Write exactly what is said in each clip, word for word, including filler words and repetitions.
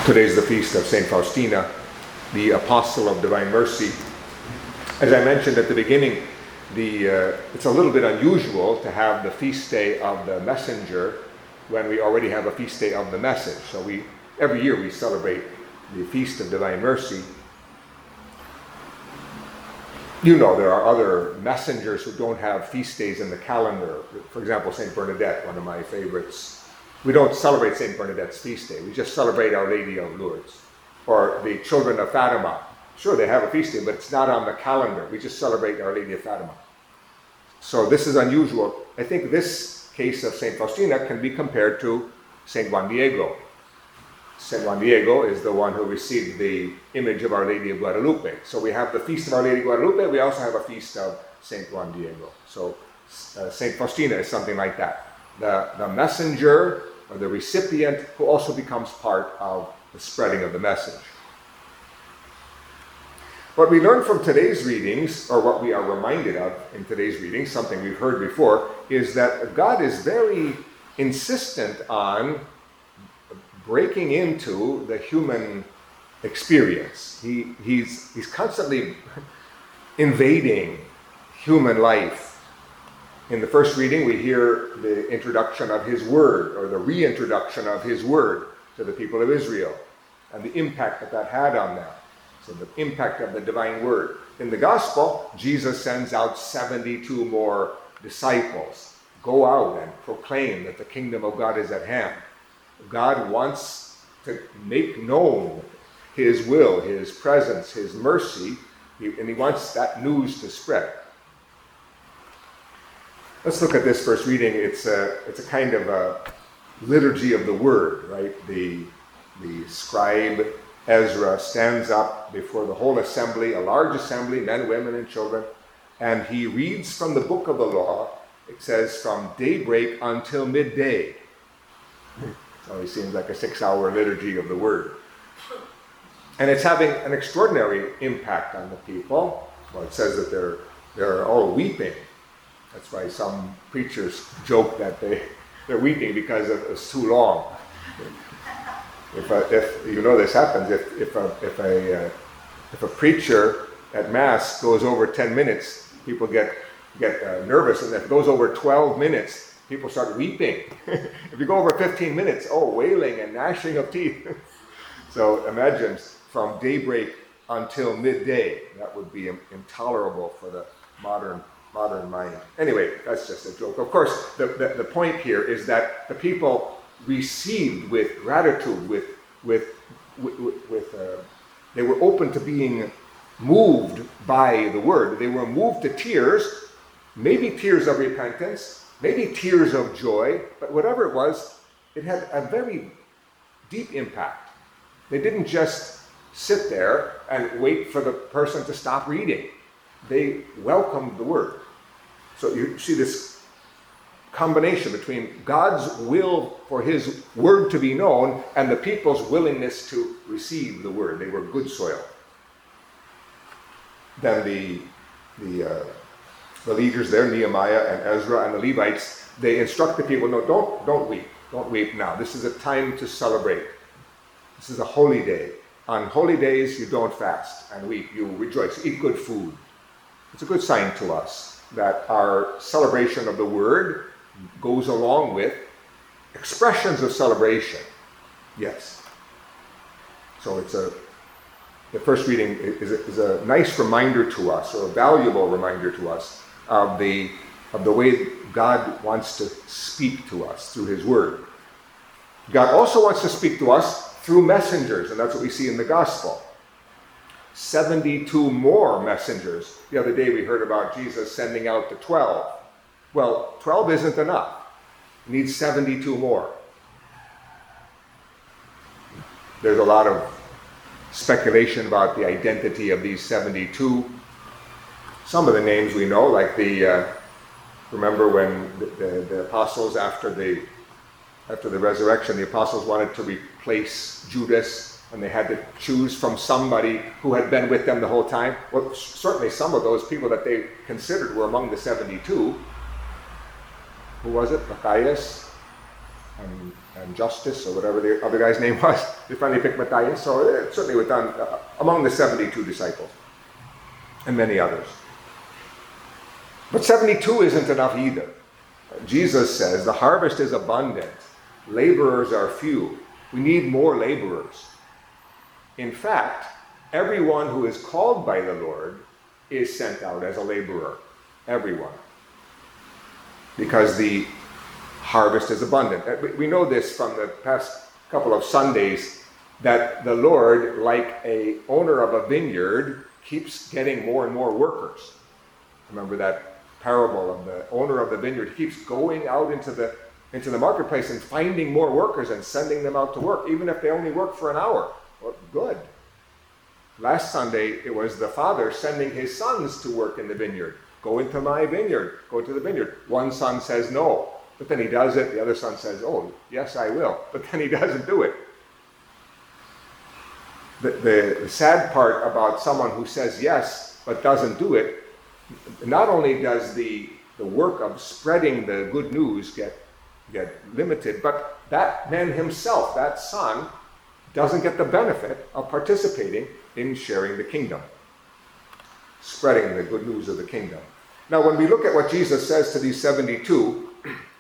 Today's the feast of Saint Faustina, the Apostle of Divine Mercy. As I mentioned at the beginning, the, uh, it's a little bit unusual to have the feast day of the Messenger when we already have a feast day of the Message. So we every year we celebrate the Feast of Divine Mercy. You know, there are other messengers who don't have feast days in the calendar. For example, Saint Bernadette, one of my favorites. We don't celebrate Saint Bernadette's feast day. We just celebrate Our Lady of Lourdes. Or the children of Fatima. Sure, they have a feast day, but it's not on the calendar. We just celebrate Our Lady of Fatima. So this is unusual. I think this case of Saint Faustina can be compared to Saint Juan Diego. Saint Juan Diego is the one who received the image of Our Lady of Guadalupe. So we have the feast of Our Lady of Guadalupe. We also have a feast of Saint Juan Diego. So uh, Saint Faustina is something like that. The, the messenger or the recipient who also becomes part of the spreading of the message. What we learn from today's readings, or what we are reminded of in today's readings, something we've heard before, is that God is very insistent on breaking into the human experience. He, he's, he's constantly invading human life. In the first reading, we hear the introduction of His Word, or the reintroduction of His Word to the people of Israel, and the impact that that had on them. So the impact of the divine Word. In the Gospel, Jesus sends out seventy-two more disciples. Go out and proclaim that the kingdom of God is at hand. God wants to make known His will, His presence, His mercy, and He wants that news to spread. Let's look at this first reading. It's a, it's a kind of a liturgy of the Word, right? The, the scribe Ezra stands up before the whole assembly, a large assembly, men, women, and children, and he reads from the book of the law. It says, from daybreak until midday. It always seems like a six-hour liturgy of the Word. And it's having an extraordinary impact on the people. Well, it says that they're, they're all weeping. That's why some preachers joke that they, they're weeping because it was too long. If, a, if you know this happens, if, if, a, if, a, uh, if a preacher at Mass goes over ten minutes, people get, get uh, nervous. And if it goes over twelve minutes, people start weeping. If you go over fifteen minutes, oh, wailing and gnashing of teeth. So imagine from daybreak until midday. That would be intolerable for the modern modern mind. Anyway, that's just a joke. Of course, the, the, the point here is that the people received with gratitude, with, with, with, with uh, they were open to being moved by the Word. They were moved to tears, maybe tears of repentance, maybe tears of joy, but whatever it was, it had a very deep impact. They didn't just sit there and wait for the person to stop reading. They welcomed the Word. So you see this combination between God's will for His Word to be known and the people's willingness to receive the Word. They were good soil. Then the, the, uh, the leaders there, Nehemiah and Ezra and the Levites, they instruct the people, no, don't, don't weep. Don't weep now. This is a time to celebrate. This is a holy day. On holy days, you don't fast and weep. You rejoice. Eat good food. It's a good sign to us that our celebration of the Word goes along with expressions of celebration. Yes. So it's a, the first reading is a, is a nice reminder to us, or a valuable reminder to us, of the, of the way God wants to speak to us through His Word. God also wants to speak to us through messengers, and that's what we see in the Gospel. seventy-two more messengers. The other day we heard about Jesus sending out the twelve. Well, twelve isn't enough. He needs seventy-two more. There's a lot of speculation about the identity of these seventy-two. Some of the names we know, like the, uh, remember when the, the, the apostles, after the, after the resurrection, the apostles wanted to replace Judas, and they had to choose from somebody who had been with them the whole time. Well, certainly some of those people that they considered were among the seventy-two. Who was it? Matthias and and, and Justice, or whatever the other guy's name was. They finally picked Matthias, so it certainly was done uh, among the seventy-two disciples, and many others. But seventy-two isn't enough either. Jesus says, the harvest is abundant, laborers are few. We need more laborers. In fact, everyone who is called by the Lord is sent out as a laborer. Everyone. Because the harvest is abundant. We know this from the past couple of Sundays, that the Lord, like a owner of a vineyard, keeps getting more and more workers. Remember that parable of the owner of the vineyard. He keeps going out into the into the marketplace and finding more workers and sending them out to work, even if they only work for an hour. Well, good. Last Sunday, it was the father sending his sons to work in the vineyard. Go into my vineyard. Go to the vineyard. One son says no, but then he does it. The other son says, oh, yes, I will. But then he doesn't do it. The, the, the sad part about someone who says yes, but doesn't do it, not only does the, the work of spreading the good news get, get limited, but that man himself, that son, doesn't get the benefit of participating in sharing the kingdom, spreading the good news of the kingdom. Now, when we look at what Jesus says to these seventy-two,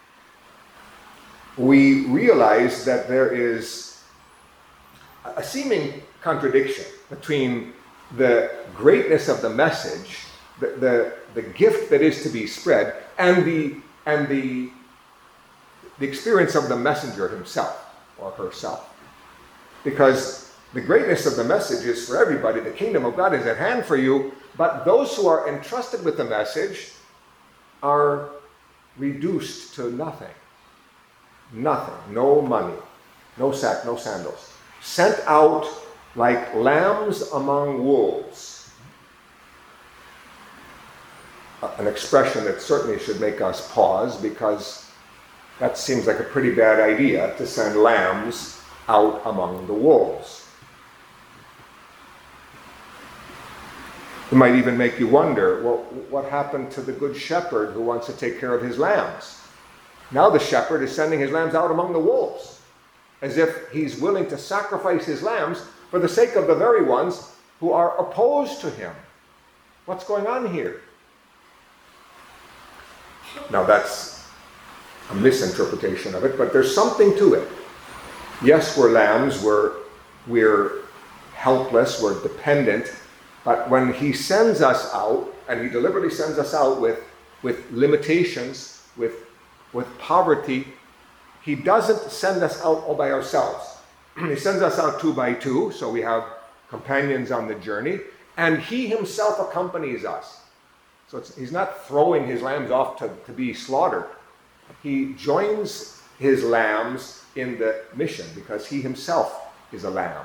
we realize that there is a seeming contradiction between the greatness of the message, the, the, the gift that is to be spread, and the and the the experience of the messenger himself or herself. Because the greatness of the message is for everybody. The kingdom of God is at hand for you, but those who are entrusted with the message are reduced to nothing. Nothing. No money. No sack, no sandals. Sent out like lambs among wolves. An expression that certainly should make us pause, because that seems like a pretty bad idea, to send lambs out among the wolves. It might even make you wonder, well, what happened to the good shepherd who wants to take care of his lambs? Now the shepherd is sending his lambs out among the wolves, as if he's willing to sacrifice his lambs for the sake of the very ones who are opposed to him. What's going on here? Now that's a misinterpretation of it, but there's something to it. Yes, we're lambs, we're, we're helpless, we're dependent, but when he sends us out, and he deliberately sends us out with, with limitations, with, with poverty, he doesn't send us out all by ourselves. He sends us out two by two, so we have companions on the journey, and he himself accompanies us. So it's, he's not throwing his lambs off to, to be slaughtered. He joins his lambs in the mission because he himself is a lamb.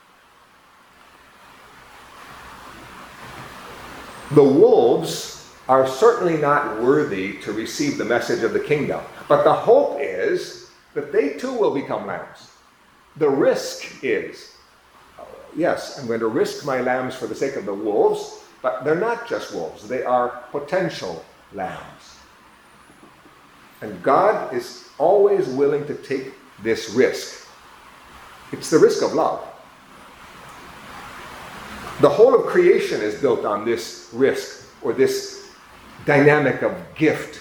The wolves are certainly not worthy to receive the message of the kingdom, but the hope is that they too will become lambs. The risk is, yes, I'm going to risk my lambs for the sake of the wolves, but they're not just wolves, they are potential lambs. And God is always willing to take this risk. It's the risk of love. The whole of creation is built on this risk, or this dynamic of gift.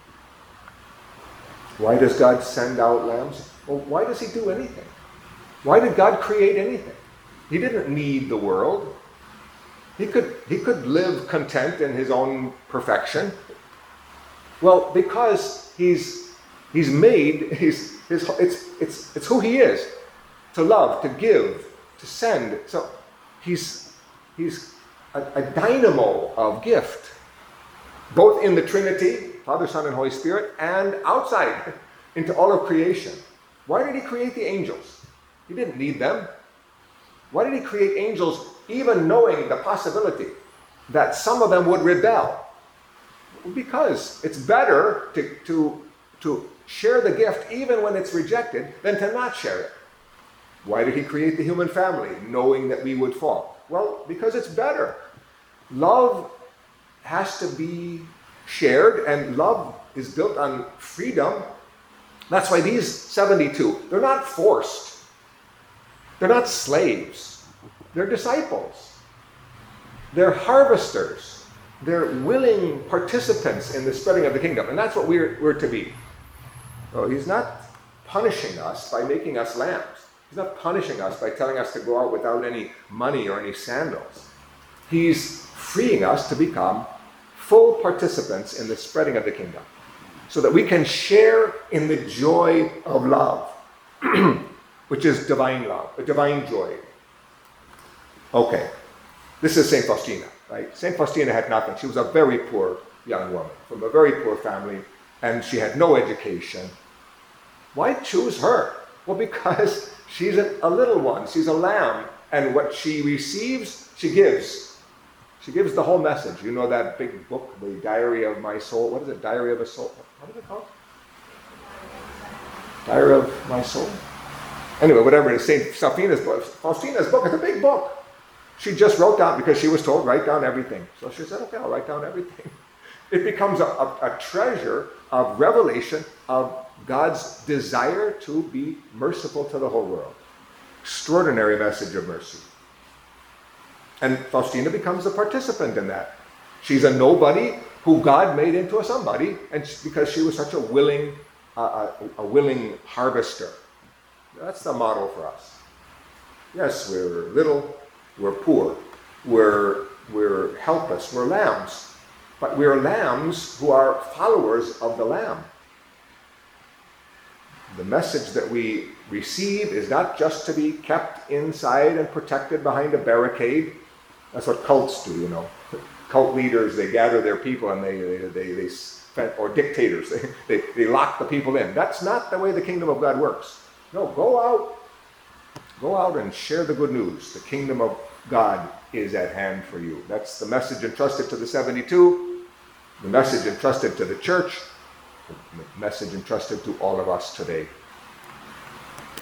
Why does God send out lambs? Well, why does he do anything? Why did God create anything? He didn't need the world. He could, he could live content in his own perfection. Well, because he's he's made, he's, his, it's, it's, it's who he is. To love, to give, to send. So he's, he's a, a dynamo of gift. Both in the Trinity, Father, Son, and Holy Spirit, and outside into all of creation. Why did he create the angels? He didn't need them. Why did he create angels even knowing the possibility that some of them would rebel? Because it's better to, to, to share the gift even when it's rejected than to not share it. Why did he create the human family knowing that we would fall? Well, because it's better. Love has to be shared, and love is built on freedom That's why these seventy-two, they're not forced. They're not slaves. They're disciples. They're harvesters. They're willing participants in the spreading of the kingdom. And that's what we're, we're to be. So he's not punishing us by making us lambs. He's not punishing us by telling us to go out without any money or any sandals. He's freeing us to become full participants in the spreading of the kingdom, so that we can share in the joy of love, which is divine love, a divine joy. Okay, this is Saint Faustina, right? Saint Faustina had nothing. She was a very poor young woman from a very poor family, and she had no education. Why choose her? Well, because she's a, a little one. She's a lamb, and what she receives, she gives. She gives the whole message. You know that big book, The Diary of My Soul? What is it? Diary of a Soul? What is it called? Diary of My Soul? Anyway, whatever it is, Saint Faustina's book. Faustina's book is a big book. She just wrote down, because she was told, write down everything. So she said, okay, I'll write down everything. It becomes a, a, a treasure of revelation of God's desire to be merciful to the whole world. Extraordinary message of mercy. And Faustina becomes a participant in that. She's a nobody who God made into a somebody, and she, because she was such a willing, uh, a, a willing harvester. That's the model for us. Yes, we're little, we're poor, we're we're helpless, we're lambs, but we're lambs who are followers of the Lamb. The message that we receive is not just to be kept inside and protected behind a barricade. That's what cults do, you know. Cult leaders, they gather their people and they, they, they, they spend, or dictators, they, they, they lock the people in. That's not the way the kingdom of God works. No, go out, go out and share the good news. The kingdom of God is at hand for you. That's the message entrusted to the seventy-two, the message entrusted to the church, the message entrusted to all of us today.